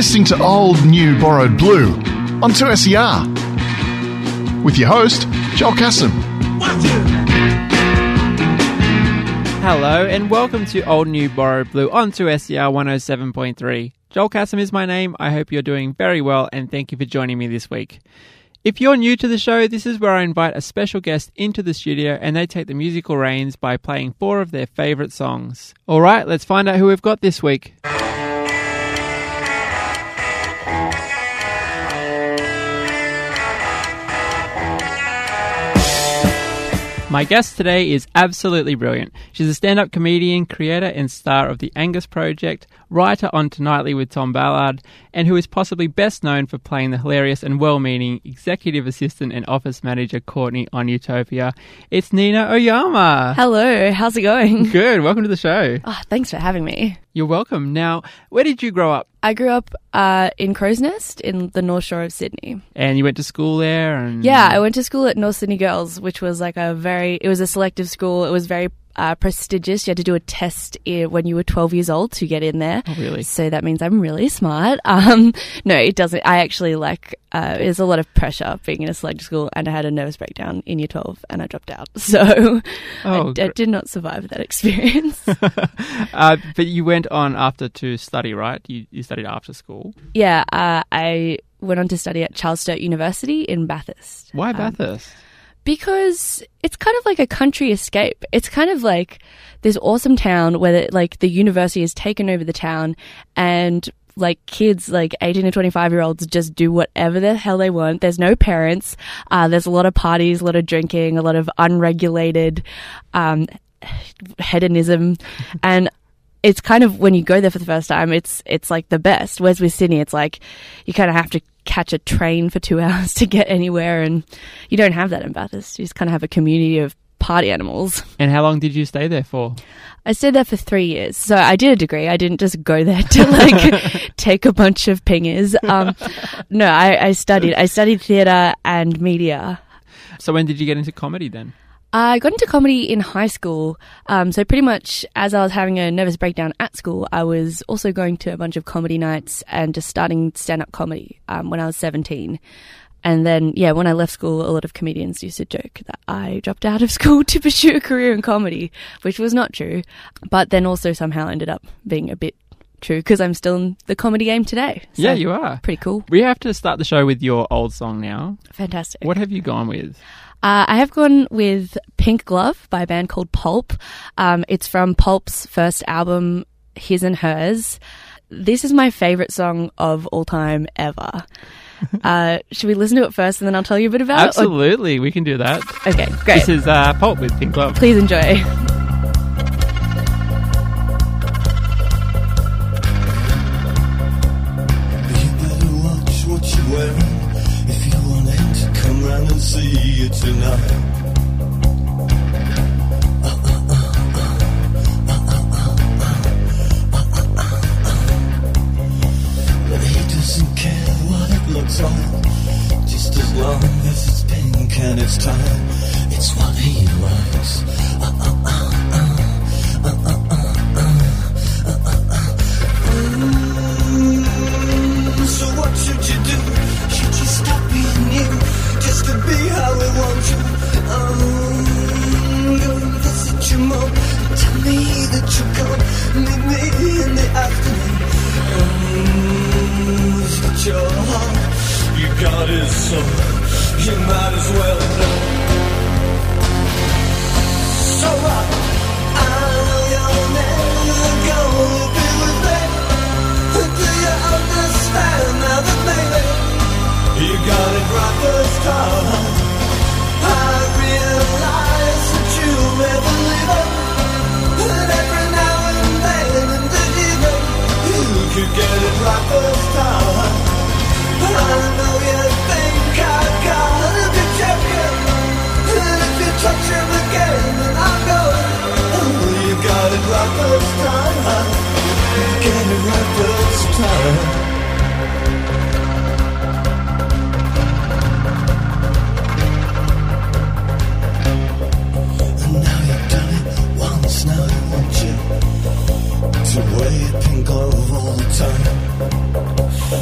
listening to Old, New, Borrowed Blue on 2SER with your host, Joel Cassim. Hello and welcome to Old, New, Borrowed Blue on 2SER 107.3. Joel Cassim is my name. I hope you're doing very well and thank you for joining me this week. If you're new to the show, this is where I invite a special guest into the studio and they take the musical reins by playing 4 of their favourite songs. Alright, let's find out who we've got this week. My guest today is absolutely brilliant. She's a stand-up comedian, creator and star of The Angus Project, writer on Tonightly with Tom Ballard, and who is possibly best known for playing the hilarious and well-meaning executive assistant and office manager Courtney on Utopia. It's Nina Oyama. Hello, how's it going? Good, welcome to the show. Oh, thanks for having me. You're welcome. Now, where did you grow up? I grew up in Crows Nest in the North Shore of Sydney. And you went to school there? And Yeah, I went to school at North Sydney Girls, which was like it was a selective school. It was very prestigious. You had to do a test when you were 12 years old to get in there. Oh, really? So that means I'm really smart. No, it doesn't. I actually there's a lot of pressure being in a selective school, and I had a nervous breakdown in year 12 and I dropped out. So I did not survive that experience. But you went on after to study, right? You studied after school? Yeah, I went on to study at Charles Sturt University in Bathurst. Why Bathurst? Because it's kind of like a country escape. It's kind of like this awesome town where the university has taken over the town and kids 18 to 25-year-olds just do whatever the hell they want. There's no parents. There's a lot of parties, a lot of drinking, a lot of unregulated hedonism. And it's kind of, when you go there for the first time, it's like the best. Whereas with Sydney, it's like you kind of have to catch a train for 2 hours to get anywhere, and you don't have that in Bathurst. You just kind of have a community of party animals. And how long did you stay there for? I stayed there for 3 years. So I did a degree. I didn't just go there to take a bunch of pingers. No, I studied theatre and media. So when did you get into comedy then? I got into comedy in high school. So pretty much as I was having a nervous breakdown at school, I was also going to a bunch of comedy nights and just starting stand-up comedy when I was 17. And then, when I left school, a lot of comedians used to joke that I dropped out of school to pursue a career in comedy, which was not true. But then also somehow ended up being a bit true because I'm still in the comedy game today. So yeah, you are. Pretty cool. We have to start the show with your old song now. Fantastic. What have you gone with? I have gone with Pink Glove by a band called Pulp. It's from Pulp's first album, His and Hers. This is my favourite song of all time ever. Should we listen to it first and then I'll tell you a bit about Absolutely, we can do that. Okay, great. This is Pulp with Pink Glove. Please enjoy. And see you tonight. But he doesn't care what it looks like, just as long as it's pink and it's time. It's what he likes. So what should you do? Should you stop being you? Just to be how we want you. Go visit your mom. Tell me that you'll come. Meet me in the afternoon. He's got your heart. You got his soul. You might as well know. So what? I know you'll never go be with me. Do you understand now that maybe you got it right first time? I realize that you never leave it. And every now and then in the evening, you could get it right first time. I know you think I've got a big champion, and if you touch him again, then I'm going. Oh, you got it right first time. You get it right first time. To wear pink glove all the time.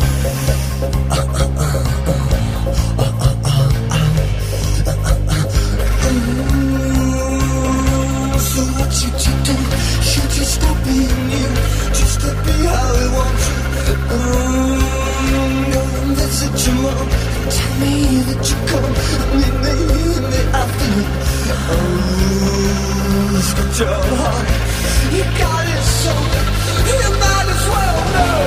that you want. Tell me that you come. Meet me in the afternoon. Oh, it's got your heart. You got it, so you might as well know.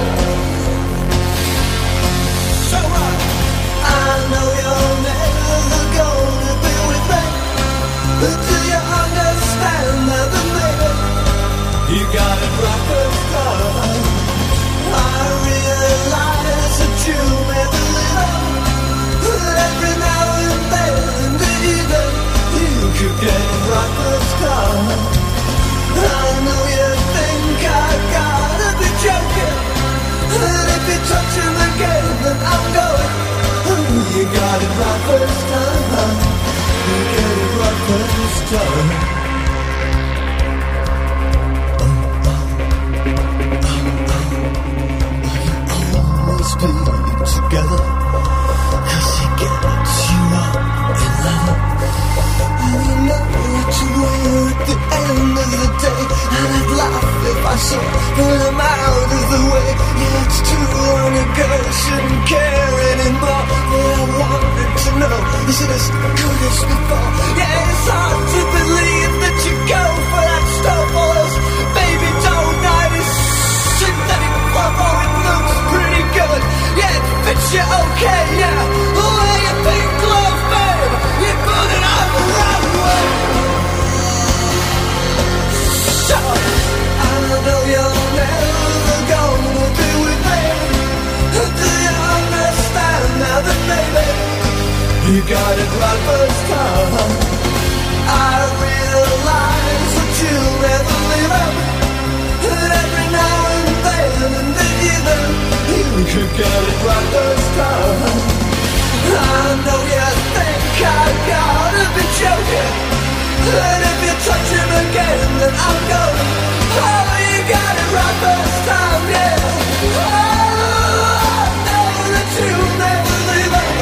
So I know you're never gonna be with me, but do you understand that maybe you got it right first time? I realize that you may believe it, but every now and then in the evening you could get it right first time. I know you think I gotta be joking, and if you touch him again then I'm going. You got it right first time. You get it right first time. Always be together, 'cause he gets you up in leather. And you know what you wear at the end of the day. And I'd laugh if I saw that I'm out of the way. Yeah, it's too long ago, shouldn't care anymore. But I wanted to know, is it as good as before? Yeah, it's hard to believe that you go for that stuff. All those baby doll 90s synthetic fluff. Oh, it looks pretty good. Yeah, it fits you okay, yeah. Wear your pink glove, babe. You put it on the wrong way. So, I know you're never gonna be with me. Do you understand now that maybe you got it right first time? I realize that you'll never leave him, and every now and then in the evening you could get it right first time. I know you think I gotta be joking, and if you touch him again then I'm going. Oh, you got it right first time, yeah. Oh, I know that you'll never leave him.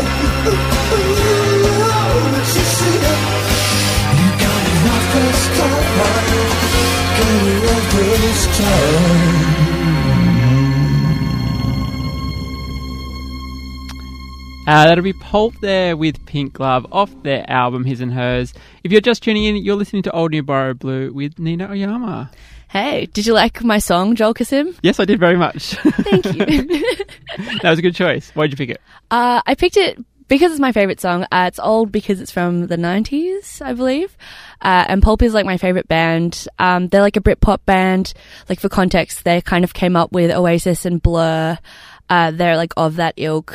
Oh, but you see it. You got it right first time. Got it right first time. That'll be Pulp there with Pink Glove off their album His and Hers. If you're just tuning in, you're listening to Old New Borrowed Blue with Nina Oyama. Hey, did you like my song, Joel Kasim? Yes, I did very much. Thank you. That was a good choice. Why'd you pick it? I picked it because it's my favourite song. It's old because it's from the 90s, I believe. And Pulp is like my favourite band. They're like a Britpop band. Like for context, they kind of came up with Oasis and Blur. They're like of that ilk.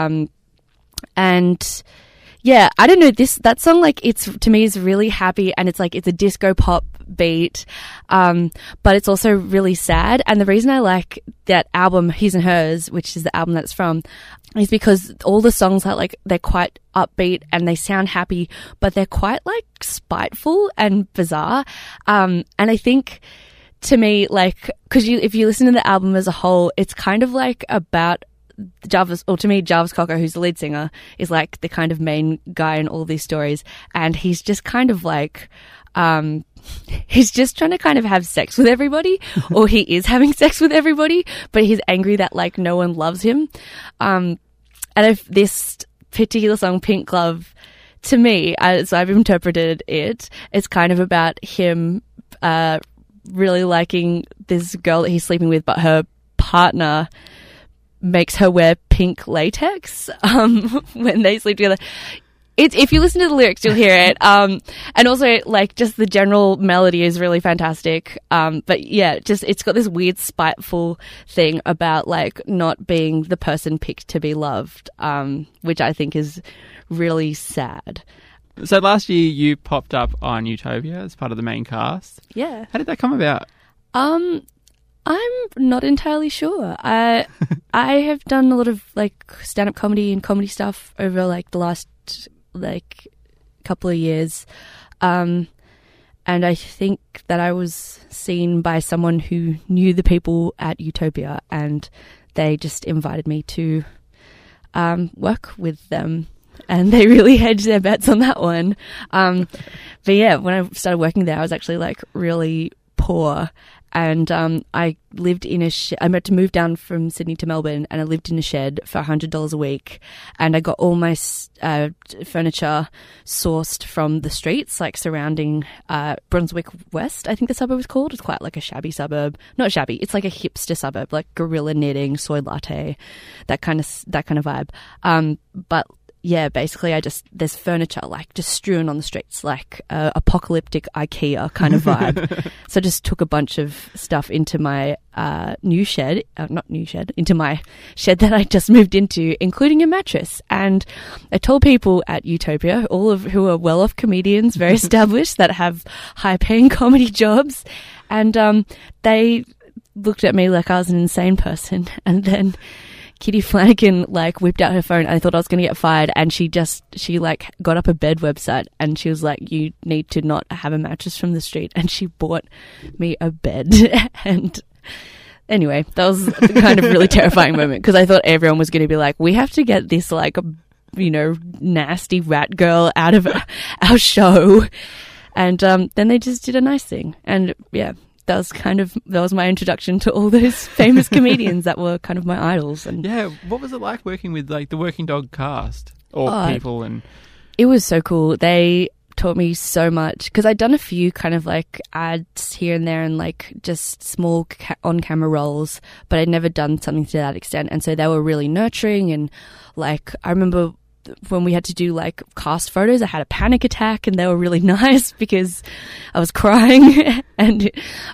And yeah, I don't know, that song, like, it's, to me, is really happy, and it's like, it's a disco pop beat, but it's also really sad. And the reason I like that album, His and Hers, which is the album that's from, is because all the songs are like, they're quite upbeat and they sound happy, but they're quite like spiteful and bizarre. And I think, to me, like, because if you listen to the album as a whole, it's kind of like about Jarvis, or to me, Jarvis Cocker, who's the lead singer, is like the kind of main guy in all these stories, and he's just kind of like, he's just trying to kind of have sex with everybody, or he is having sex with everybody, but he's angry that like no one loves him. And if this particular song, Pink Glove, to me, so I've interpreted it, it's kind of about him really liking this girl that he's sleeping with, but her partner makes her wear pink latex when they sleep together. If you listen to the lyrics, you'll hear it. And also, like, just the general melody is really fantastic. But yeah, just, it's got this weird spiteful thing about like not being the person picked to be loved, which I think is really sad. So last year you popped up on Utopia as part of the main cast. Yeah. How did that come about? I'm not entirely sure. I have done a lot of like stand-up comedy and comedy stuff over like the last like couple of years. And I think that I was seen by someone who knew the people at Utopia, and they just invited me to work with them. And they really hedged their bets on that one. But yeah, when I started working there, I was actually like really poor, And I lived in a I had to move down from Sydney to Melbourne, and I lived in a shed for $100 a week. And I got all my furniture sourced from the streets, like surrounding Brunswick West, I think the suburb is called. It's quite like a shabby suburb. Not shabby, it's like a hipster suburb, like gorilla knitting, soy latte, that kind of vibe. But yeah, basically there's furniture like just strewn on the streets, like apocalyptic IKEA kind of vibe. So I just took a bunch of stuff into my into my shed that I just moved into, including a mattress. And I told people at Utopia, all of who are well-off comedians, very established, that have high-paying comedy jobs, and they looked at me like I was an insane person. And then Kitty Flanagan like whipped out her phone, and I thought I was going to get fired, and she like got up a bed website, and she was like, you need to not have a mattress from the street, and she bought me a bed. And anyway, that was kind of really terrifying moment, because I thought everyone was going to be like, we have to get this like, you know, nasty rat girl out of our show. And then they just did a nice thing. And yeah, that was my introduction to all those famous comedians that were kind of my idols. And yeah, what was it like working with like the Working Dog cast or people? And it was so cool. They taught me so much, because I'd done a few kind of like ads here and there and like just small on-camera roles, but I'd never done something to that extent. And so they were really nurturing, and like I remember when we had to do like cast photos, I had a panic attack, and they were really nice because I was crying. And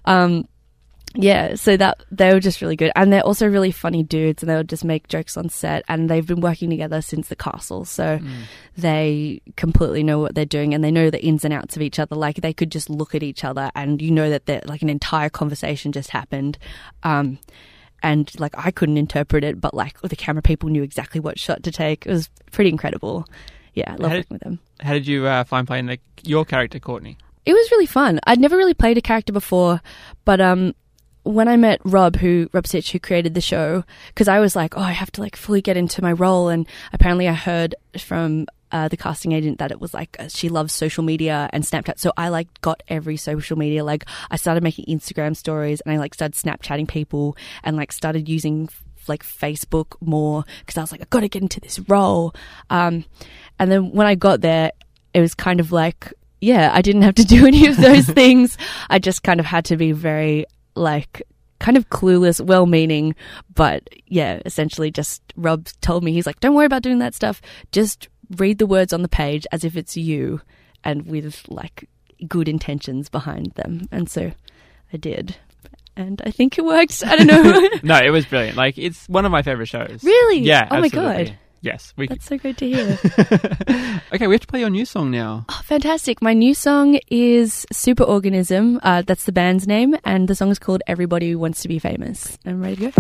yeah, so that they were just really good, and they're also really funny dudes, and they would just make jokes on set, and they've been working together since The Castle, so they completely know what they're doing, and they know the ins and outs of each other. Like they could just look at each other and you know that like an entire conversation just happened. And like I couldn't interpret it, but like the camera people knew exactly what shot to take. It was pretty incredible. Yeah, I love working with them. How did you find playing your character, Courtney? It was really fun. I'd never really played a character before, but when I met Rob Sitch, who created the show, because I was like, I have to like fully get into my role, and apparently I heard from the casting agent that it was like she loves social media and Snapchat, so I like got every social media. Like I started making Instagram stories, and I like started Snapchatting people, and like started using like Facebook more, because I was like, I've got to get into this role. And then when I got there, it was kind of like, yeah, I didn't have to do any of those things. I just kind of had to be very like kind of clueless, well-meaning, but yeah, essentially just Rob told me, he's like, don't worry about doing that stuff, just read the words on the page as if it's you, and with like good intentions behind them. And so I did, and I think it worked. I don't know. No, it was brilliant. Like, it's one of my favorite shows. Really? Yeah. Oh absolutely. my god. Yes. That's so great to hear. Okay, we have to play your new song now. Oh, fantastic. My new song is Superorganism. That's the band's name, and the song is called Everybody Wants to Be Famous. I'm ready to go.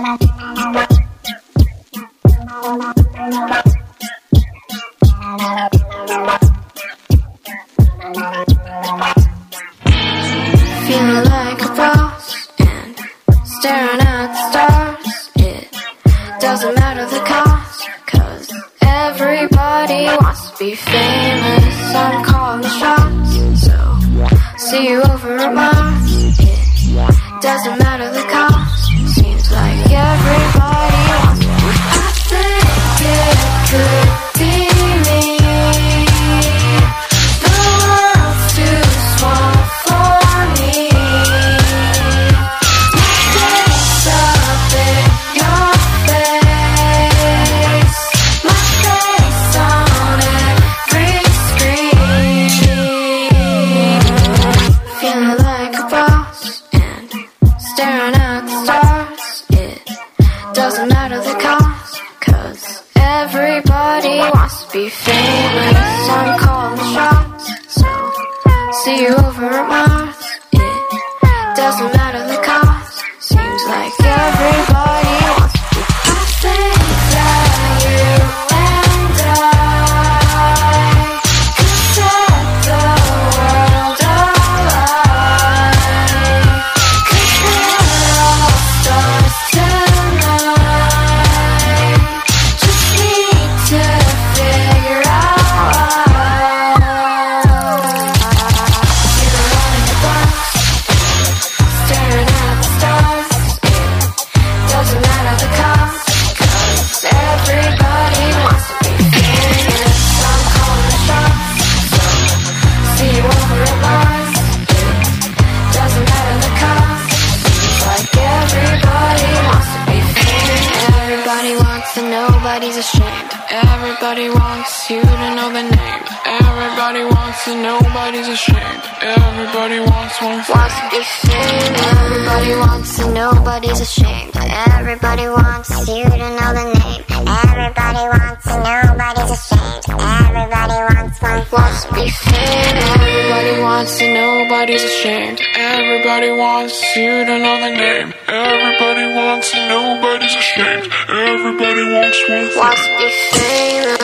Feeling like a boss and staring at the stars. It doesn't matter the cost, 'cause everybody wants to be famous. I'm calling the shots, so see you over at Mars. It doesn't matter the cost, seems like everybody wants to be. I think it could be me. The world's too small for me. My face up in your face, my face on every screen. Feeling like a boss and staring at the stars. It doesn't matter the cost, 'cause everybody wants to be famous. I'm calling the shots, so see you over at Mars. It doesn't matter the cost, seems like everybody wants to be. I think that you and I could set the world alight. 'Cause we're all stars tonight. Just need to figure out. Everybody wants you to know the name. Everybody wants to, nobody's ashamed. Everybody wants one thing. Wants to be famous. Everybody wants to, nobody's ashamed. Everybody wants you to know the name. Everybody wants to, nobody's ashamed. Everybody wants one thing. Wants to be famous. Everybody wants to, nobody's ashamed. Everybody wants you to know the name. Everybody wants to, nobody's ashamed. Everybody wants one thing. Wants to be famous.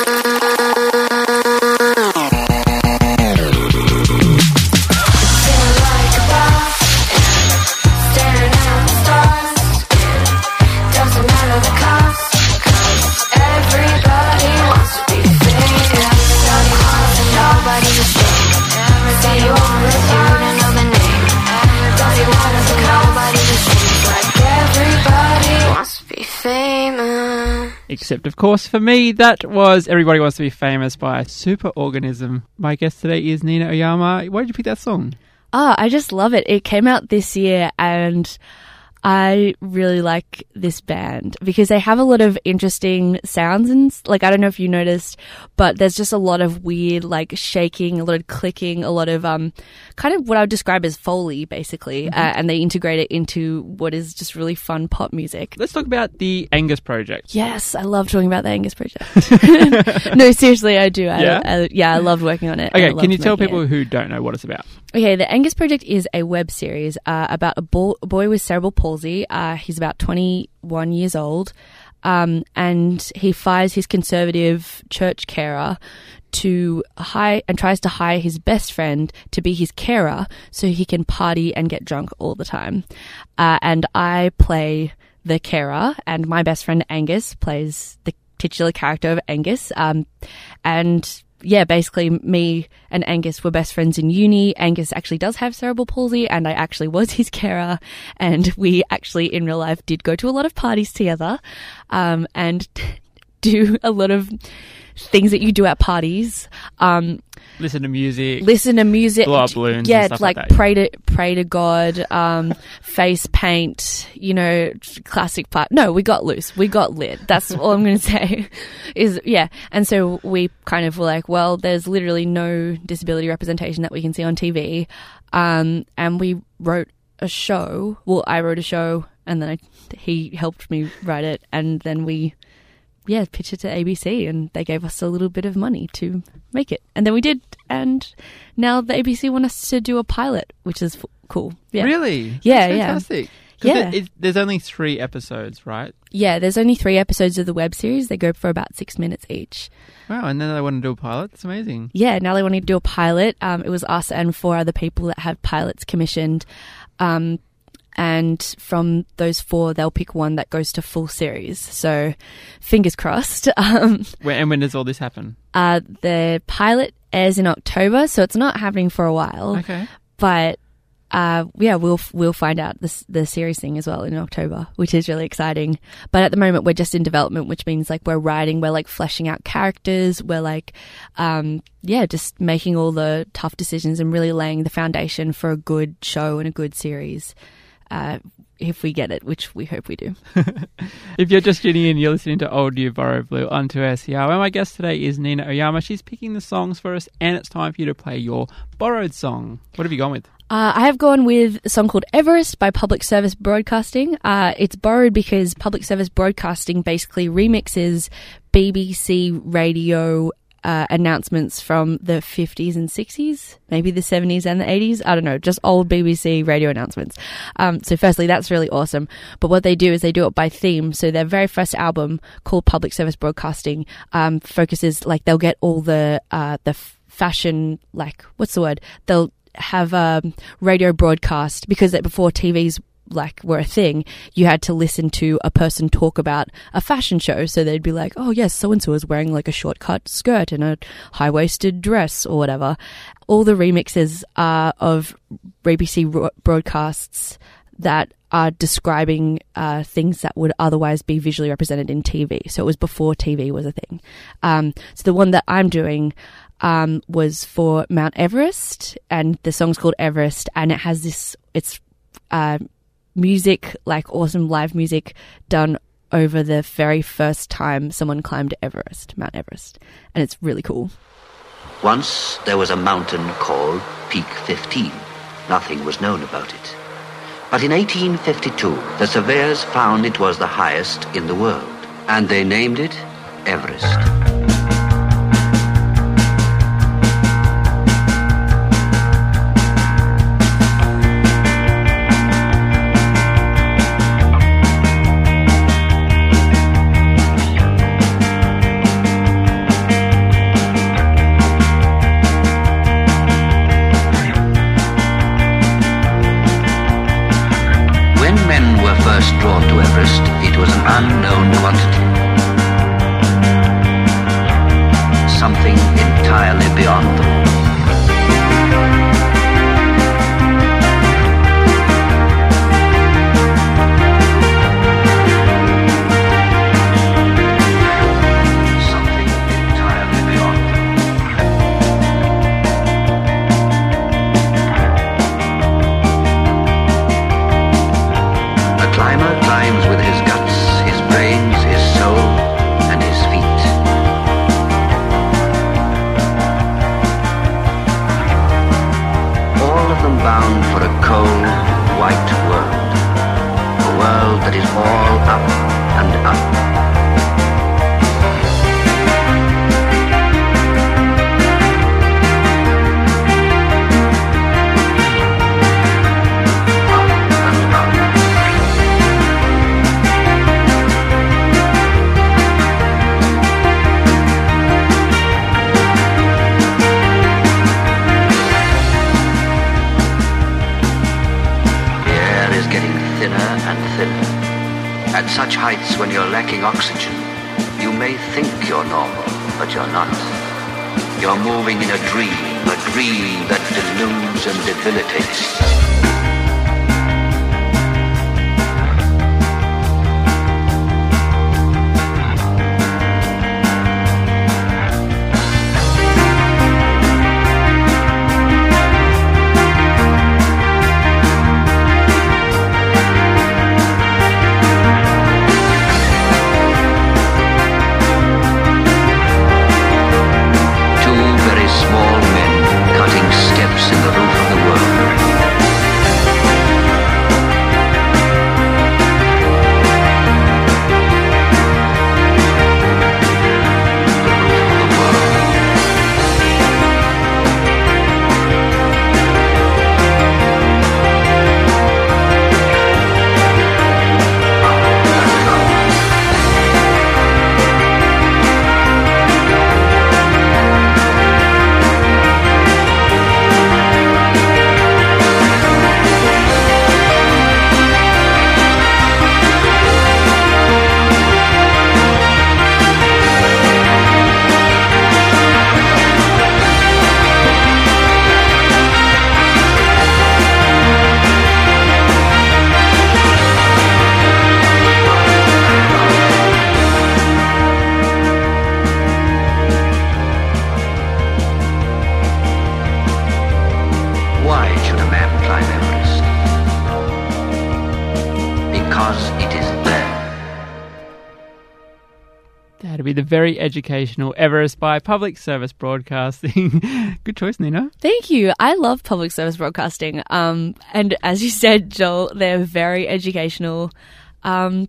Feeling like a boss and staring at the stars. Doesn't matter the cost, 'cause everybody wants to be famous. Everybody wants to, nobody's ashamed. Everybody wants you to know the name. Everybody wants to, nobody's ashamed. Like everybody wants to be famous. Except, of course, for me, that was Everybody Wants to Be Famous by Superorganism. My guest today is Nina Oyama. Why did you pick that song? I just love it. It came out this year and I really like this band because they have a lot of interesting sounds and like, I don't know if you noticed, but there's just a lot of weird like shaking, a lot of clicking, a lot of kind of what I would describe as Foley basically, and they integrate it into what is just really fun pop music. Let's talk about the Angus Project. Yes, I love talking about the Angus Project. No, seriously, I do. Yeah? I loved working on it. Okay, I loved can you tell making people it. who don't know what it's about? Okay, the Angus Project is a web series about a boy with cerebral palsy. He's about 21 years old, and he fires his conservative church carer and tries to hire his best friend to be his carer so he can party and get drunk all the time. And I play the carer, and my best friend Angus plays the titular character of Angus. And yeah, basically me and Angus were best friends in uni. Angus actually does have cerebral palsy and I actually was his carer, and we actually in real life did go to a lot of parties together, and do a lot of things that you do at parties. Listen to music. Blow up balloons. Yeah, and stuff like like that. pray to God, face paint, classic part. No, we got loose. We got lit. That's all I'm going to say yeah. And so we kind of were like, well, there's literally no disability representation that we can see on TV. And we wrote a show. Well, I wrote a show and then he helped me write it. And then we pitched it to ABC and they gave us a little bit of money to make it. And then we did. And now the ABC want us to do a pilot, which is cool. Yeah. Really? Yeah, That's yeah. fantastic. 'Cause there's only 3 episodes, right? Yeah, there's only 3 episodes of the web series. They go for about 6 minutes each. Wow, and then they want to do a pilot? That's amazing. Yeah, now they want to do a pilot. It was us and 4 other people that had pilots commissioned. And from those 4, they'll pick one that goes to full series. So, fingers crossed. When does all this happen? The pilot airs in October, so it's not happening for a while. Okay. But we'll find out the series thing as well in October, which is really exciting. But at the moment, we're just in development, which means like we're writing, we're like fleshing out characters, we're like, just making all the tough decisions and really laying the foundation for a good show and a good series. If we get it, which we hope we do. If you're just tuning in, you're listening to Old New Borrowed Blue on 2SER. And my guest today is Nina Oyama. She's picking the songs for us, and it's time for you to play your borrowed song. What have you gone with? I have gone with a song called Everest by Public Service Broadcasting. It's borrowed because Public Service Broadcasting basically remixes BBC radio announcements from the 50s and 60s, maybe the 70s and the 80s. I don't know, just old BBC radio announcements. So firstly, that's really awesome. But what they do is they do it by theme. So their very first album, called Public Service Broadcasting, focuses, like, they'll get all the fashion, like, what's the word? They'll have a radio broadcast, because before TVs like were a thing, you had to listen to a person talk about a fashion show. So they'd be like, oh yes, so-and-so is wearing like a short-cut skirt and a high-waisted dress or whatever. All the remixes are of BBC broadcasts that are describing things that would otherwise be visually represented in TV. So it was before TV was a thing. So the one that I'm doing was for Mount Everest, and the song's called Everest, and it has this, it's music, like awesome live music done over the very first time someone climbed Mount Everest. And it's really cool. Once there was a mountain called Peak 15. Nothing was known about it. But in 1852, the surveyors found it was the highest in the world, and they named it Everest. Drawn to Everest, it was an unknown quantity. Something entirely beyond them. Something entirely beyond them. A climber climbs with his guts, his brains, his soul, and his feet. All of them bound for a cold, white world. A world that is all up and up. At such heights, when you're lacking oxygen, you may think you're normal, but you're not. You're moving in a dream that deludes and debilitates. Steps in the roof of the That'd be the very educational Everest by Public Service Broadcasting. Good choice, Nina. Thank you. I love public service broadcasting. And as you said, Joel, they're very educational. And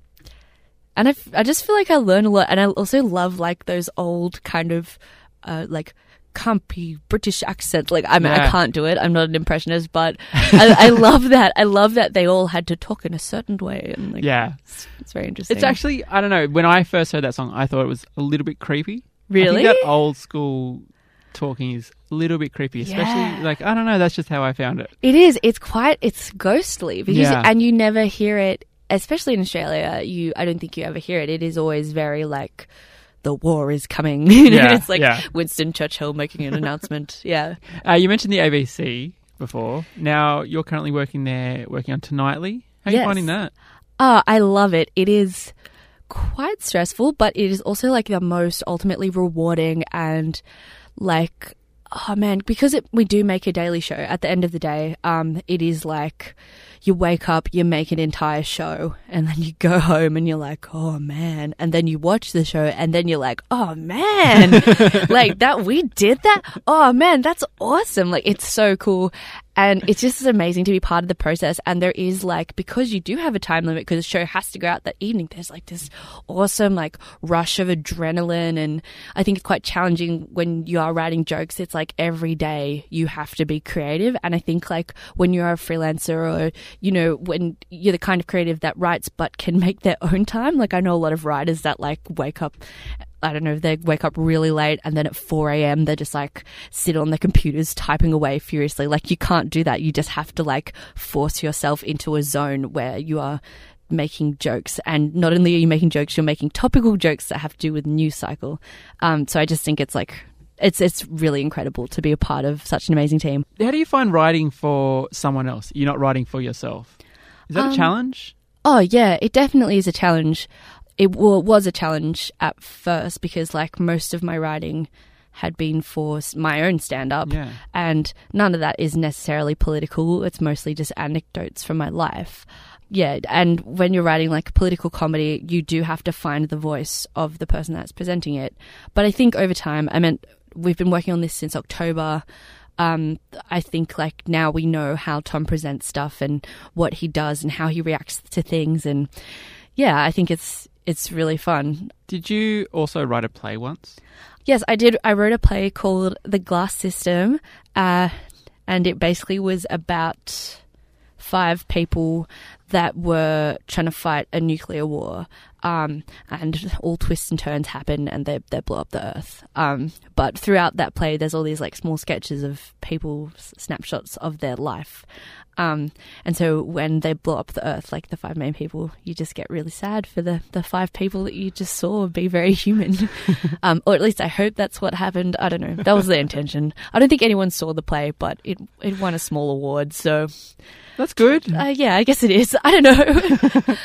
I just feel like I learn a lot. And I also love like those old kind of like campy British accent. Like I can't do it. I'm not an impressionist, but I love that. I love that they all had to talk in a certain way. And like, it's very interesting. It's actually, I don't know, when I first heard that song, I thought it was a little bit creepy. Really? I think that old school talking is a little bit creepy, especially like, I don't know, that's just how I found it. It is. It's ghostly because, and you never hear it, especially in Australia. I don't think you ever hear it. It is always very like, the war is coming. It's like Winston Churchill making an announcement. Yeah. You mentioned the ABC before. Now you're currently working on Tonightly. How are you finding that? I love it. It is quite stressful, but it is also like the most ultimately rewarding and like, Oh man, because we do make a daily show. At the end of the day, it is like you wake up, you make an entire show, and then you go home and you're like, oh man, and then you watch the show and then you're like, oh man, like that, we did that. Oh man, that's awesome. Like, it's so cool. And it's just amazing to be part of the process. And there is like, because you do have a time limit, because the show has to go out that evening, there's like this awesome like rush of adrenaline. And I think it's quite challenging when you are writing jokes. It's like every day you have to be creative. And I think like when you're a freelancer, or, you know, when you're the kind of creative that writes but can make their own time. Like, I know a lot of writers that like wake up, I don't know, they wake up really late and then at 4 a.m. they just like sit on their computers typing away furiously. Like, you can't do that. You just have to like force yourself into a zone where you are making jokes. And not only are you making jokes, you're making topical jokes that have to do with news cycle. So I just think it's like, it's really incredible to be a part of such an amazing team. How do you find writing for someone else? You're not writing for yourself. Is that a challenge? Oh yeah, it definitely is a challenge. It was a challenge at first because like most of my writing had been for my own stand-up, and none of that is necessarily political. It's mostly just anecdotes from my life. Yeah, and when you're writing like political comedy, you do have to find the voice of the person that's presenting it. But I think over time, we've been working on this since October. I think like now we know how Tom presents stuff and what he does and how he reacts to things. And yeah, I think it's really fun. Did you also write a play once? Yes, I did. I wrote a play called The Glass System, and it basically was about 5 people that were trying to fight a nuclear war, and all twists and turns happen and they blow up the earth. But throughout that play, there's all these like small sketches of people, snapshots of their life. And so when they blow up the earth, like the 5 main people, you just get really sad for the 5 people that you just saw be very human. Or at least I hope that's what happened. I don't know. That was the intention. I don't think anyone saw the play, but it won a small award. So that's good. Yeah, I guess it is. I don't know.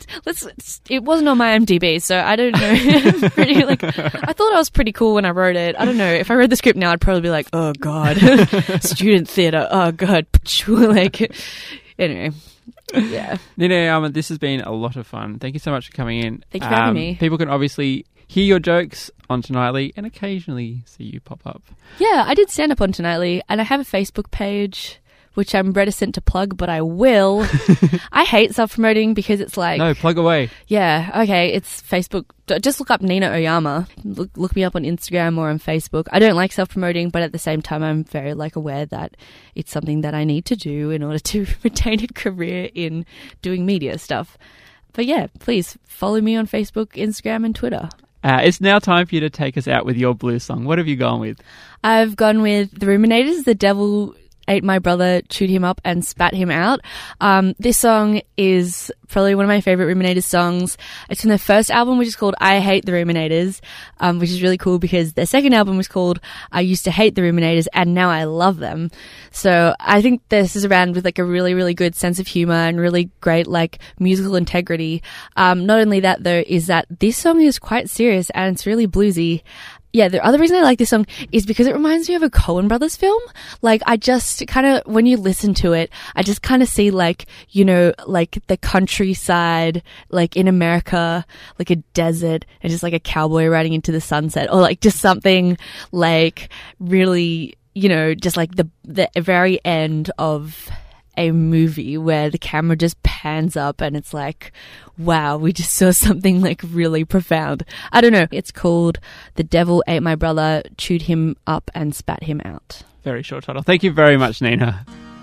It wasn't on my IMDb, so I don't know. Pretty, like, I thought I was pretty cool when I wrote it. I don't know. If I read the script now, I'd probably be like, oh God, student theatre. Oh God. Like, anyway. Yeah. Nina, this has been a lot of fun. Thank you so much for coming in. Thank you for having me. People can obviously hear your jokes on Tonightly and occasionally see you pop up. Yeah, I did stand up on Tonightly, and I have a Facebook page, which I'm reticent to plug, but I will. I hate self-promoting because it's like... No, plug away. Yeah, okay, it's Facebook. Just look up Nina Oyama. Look me up on Instagram or on Facebook. I don't like self-promoting, but at the same time, I'm very like aware that it's something that I need to do in order to retain a career in doing media stuff. But yeah, please follow me on Facebook, Instagram, and Twitter. It's now time for you to take us out with your blues song. What have you gone with? I've gone with The Ruminators, The Devil Ate My Brother, Chewed Him Up and Spat Him Out. This song is probably one of my favorite Ruminators songs. It's from their first album, which is called I Hate the Ruminators, which is really cool because their second album was called I Used to Hate the Ruminators and Now I Love Them. So I think this is around with like a really, really good sense of humor and really great like musical integrity. Not only that though, is that this song is quite serious and it's really bluesy. Yeah, the other reason I like this song is because it reminds me of a Coen Brothers film. Like, I just kind of, when you listen to it, I just kind of see like, you know, like the countryside, like in America, like a desert and just like a cowboy riding into the sunset, or like just something like really, you know, just like the very end of a movie where the camera just pans up and it's like, wow, we just saw something like really profound. I don't know. It's called The Devil Ate My Brother, Chewed Him Up and Spat Him Out. Very short title. Thank you very much, Nina.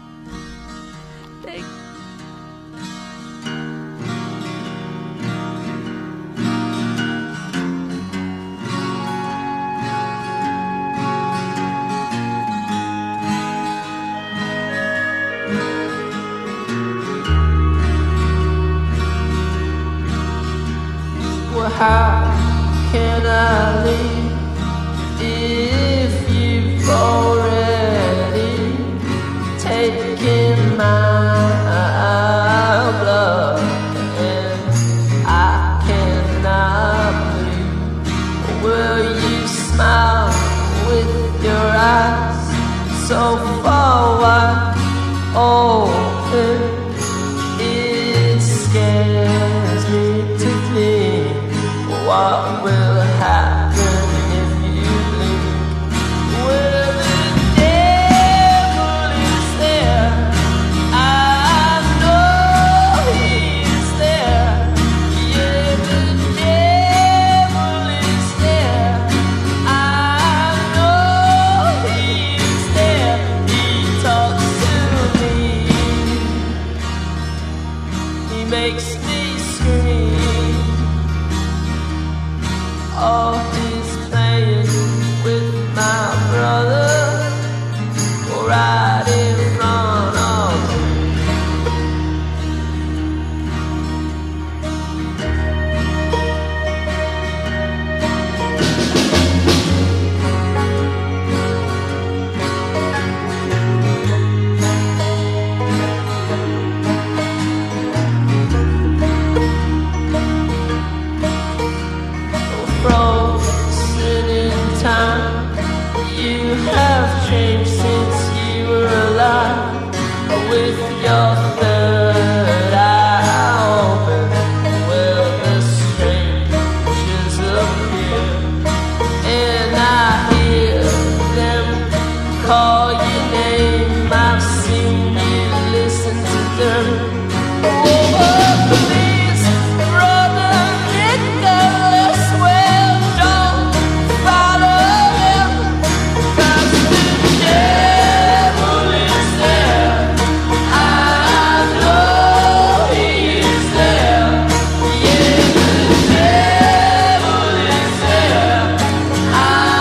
Thanks. How can I leave if you've already taken my blood and I cannot breathe? Will you smile with your eyes for a while. Oh, it scares me to think what will happen if you blink. Well, the devil is there. I know he's there. Yeah, the devil is there. I know he's there. He talks to me. He makes me scream. Oh, he's playing with my brother right in front of me. Frozen in time, you have changed since you were alive. With your third eye open, well, the strangers appear, and I hear them call your name. I've seen you listen to them. Oh, please, brother Nicholas, well, don't follow them, 'cause the devil is there. I know he is there. Yeah, the devil is there. I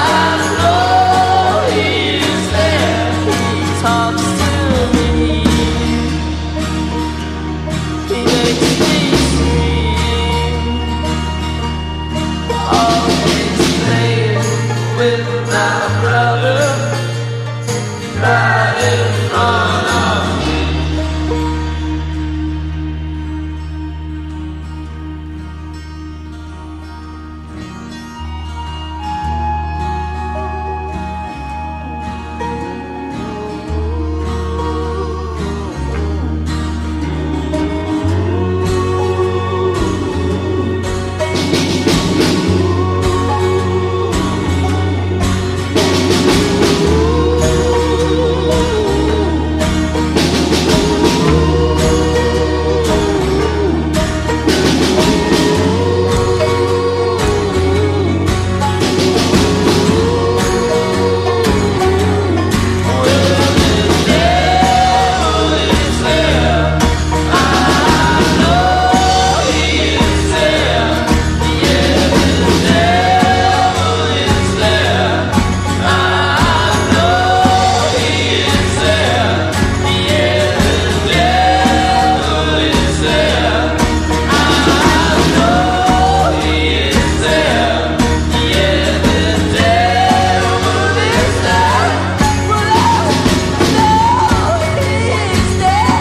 know he is there. He talks to me. He makes me scream. Oh, he's playing with my brother right in front of me.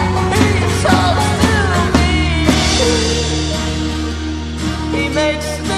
He makes me